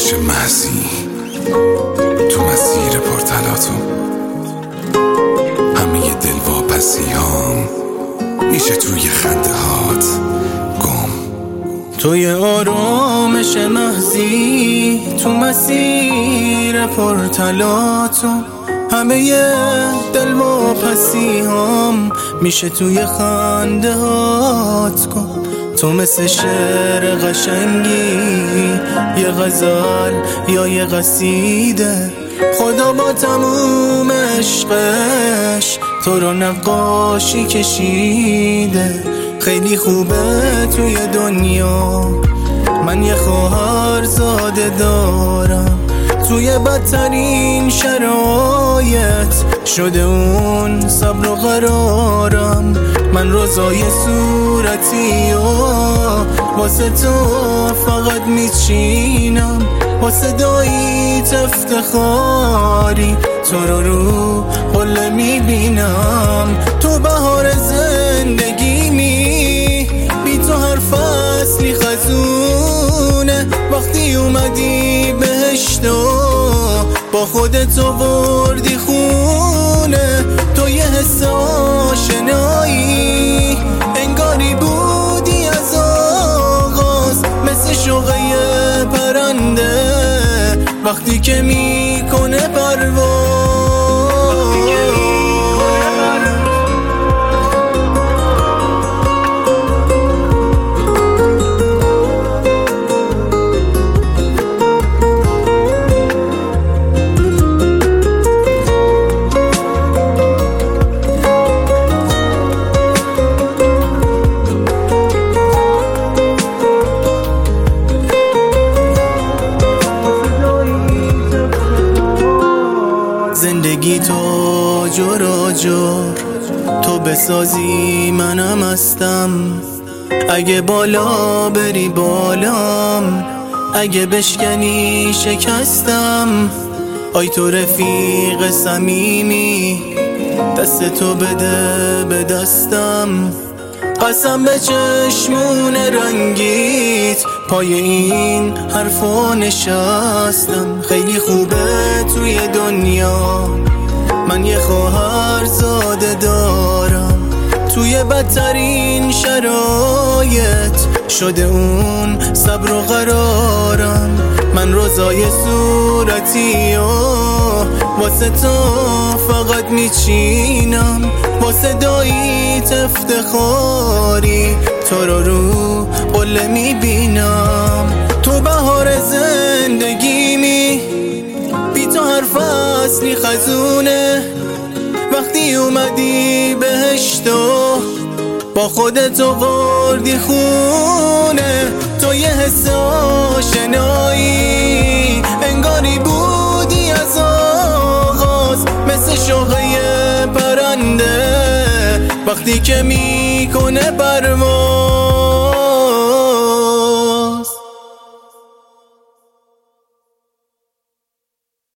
آرامش محضی تو مسیر پرتلاطم، همه دلواپسی هام میشه توی خنده هات گم. توی آرامش محضی تو مسیر پرتلاطم، همه دلواپسی هام میشه توی خنده هات گم. تو مثل شعر قشنگی، یه غزل یا یه قصیده، خدا با تموم عشقش تو رو نقاشی کشیده. خیلی خوبه توی دنیا من یه خواهر زاده دارم، توی بدترین شرایط شده اون صبر و قرارم. من روزای صورتی و واسه تو فقط میچینم، واسه داییت افتخاری تو رو قله میبینم. تو بهار زندگیمی، بی تو هر فصلی خزونه. وقتی اومدی بهشتو با خودت آوردی خونه، تو یه حس آشنایی انگاری بودی از آغاز، مثل شوقه پرنده وقتی که میکنه پرواز. زندگی تو جور تو بسازی منم هستم. اگه بالا بری بالام، اگه بشکنی شکستم. آی تو رفیق صمیمی، دست تو بده به دستم. قسم به چشمون رنگیت پای این حرفا نشستم. خیلی خوبه توی دنیا من یه خواهر زاده دارم، توی بدترین شرایط شده اون صبر و قرارم. من روزای صورتی و واسه تو فقط میچینم، واسه داییت افتخاری تو رو قله میبینم. تو بهار زندگیمی، بی تو هر فصلی خزونه. وقتی اومدی بهشتو با خودت آوردی خونه، تو یه حس آشنایی انگاری بودی از آغاز، مثل شوقه پرنده وقتی که میکنه پرواز.